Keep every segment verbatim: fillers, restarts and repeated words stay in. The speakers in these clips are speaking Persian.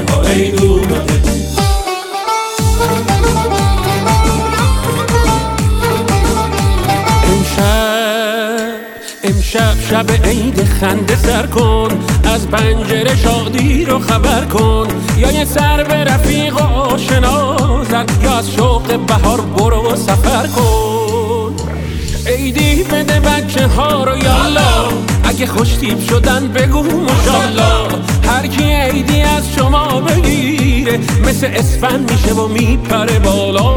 ها عید اومده. امشب شب عید خنده سر کن، از پنجره شادی رو خبر کن، یا یه سر به رفیق و آشنا زن، یا از شوق بهار برو سفر کن. عیدی بده بچه ها رو یالا، اگه خوشتیپ شدن بگو ماشالله. هر کی عیدی از شما بگیره مثل اسفند میشه و میپره بالا.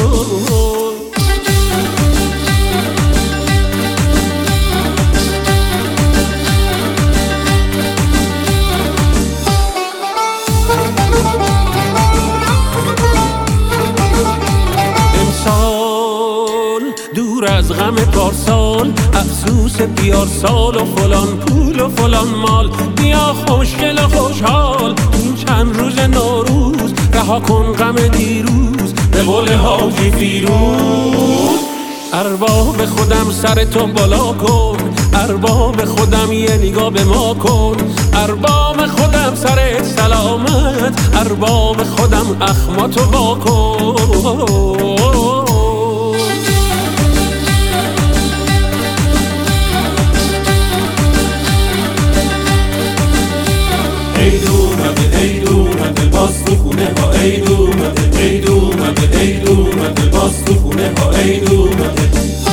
دور از غم پارسال، افسوس بیار سال و فلان پول و فلان مال. بیا خوشگل و خوشحال این چند روز نوروز، رها کن غم دیروز به قول حاجی فیروز. ارباب خودم سر تو بالا کن، ارباب خودم یه نگاه به ما کن. ارباب خودم سر سلامت، ارباب خودم اخماتو با کن. عید اومده عید اومده باز تو خونه ها عید اومده. عید اومده عید اومده باز تو خونه ها عید اومده.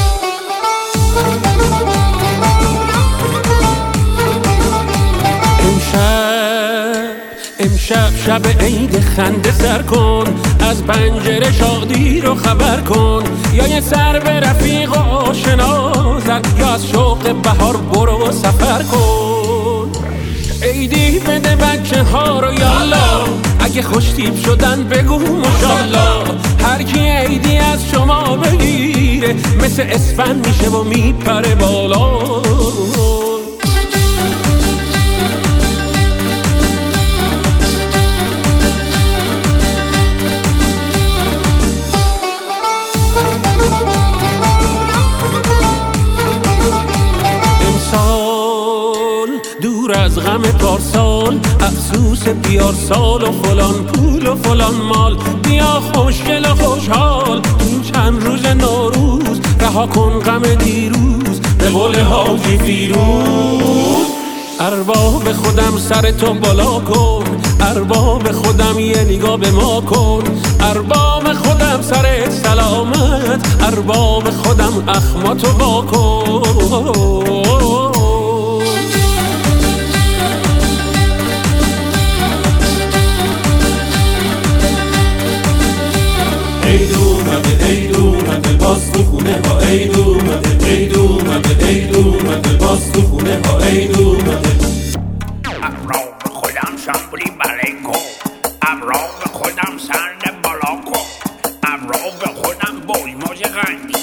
امشب امشب شب عید خنده سر کن، از پنجره شادی رو خبر کن، یا یه سر به رفیق و آشنا زن، یا از شوق بهار برو سفر کن. عیدی بده بچه ها رو یالا، اگه خوشتیپ شدن بگو ماشالله. هر کی عیدی از شما بگیره مثل اسفند میشه و میپره بالا. دور از غم پارسال، افسوس بیار سال و فلان پول و فلان مال. بیا خوشگل و خوشحال این چند روز نوروز، رها کن غم دیروز به قول حاجی فیروز. ارباب خودم سر تو بالا کن، ارباب خودم یه نگاه به ما کن. ارباب خودم سر سلامت، ارباب خودم اخماتو با کن. عید اومده عید اومده باز تو خونه ها عید اومده. عید اومده عید اومده باز تو خونه ها عید اومده. ابرو به خودم شامبولی برای کن، ابرو به خودم سرد بالا کن، ابرو به خودم بوی موج غنی.